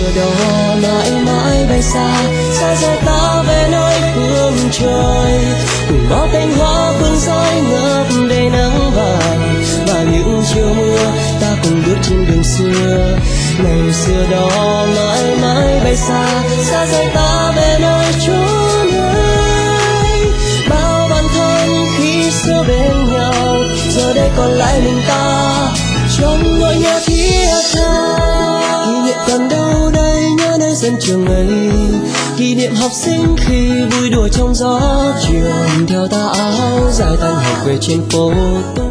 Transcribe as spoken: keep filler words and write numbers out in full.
xưa đó mãi mãi bay xa, xa rời ta về nơi phương trời, cùng bao cánh hoa phương rơi ngập đầy nắng vàng, và những chiều mưa ta cùng bước trên đường xưa. Ngày xưa đó mãi mãi bay xa, xa rời ta về nơi chốn ấy. Bao bạn thân khi xưa bên nhau, giờ đây còn lại mình ta trong nỗi nhớ thiết tha. Kỷ niệm còn đâu đây, nhớ nơi sân trường ấy, kỷ niệm học sinh khi vui đùa trong gió chiều, theo tà áo dài tan học về trên phố.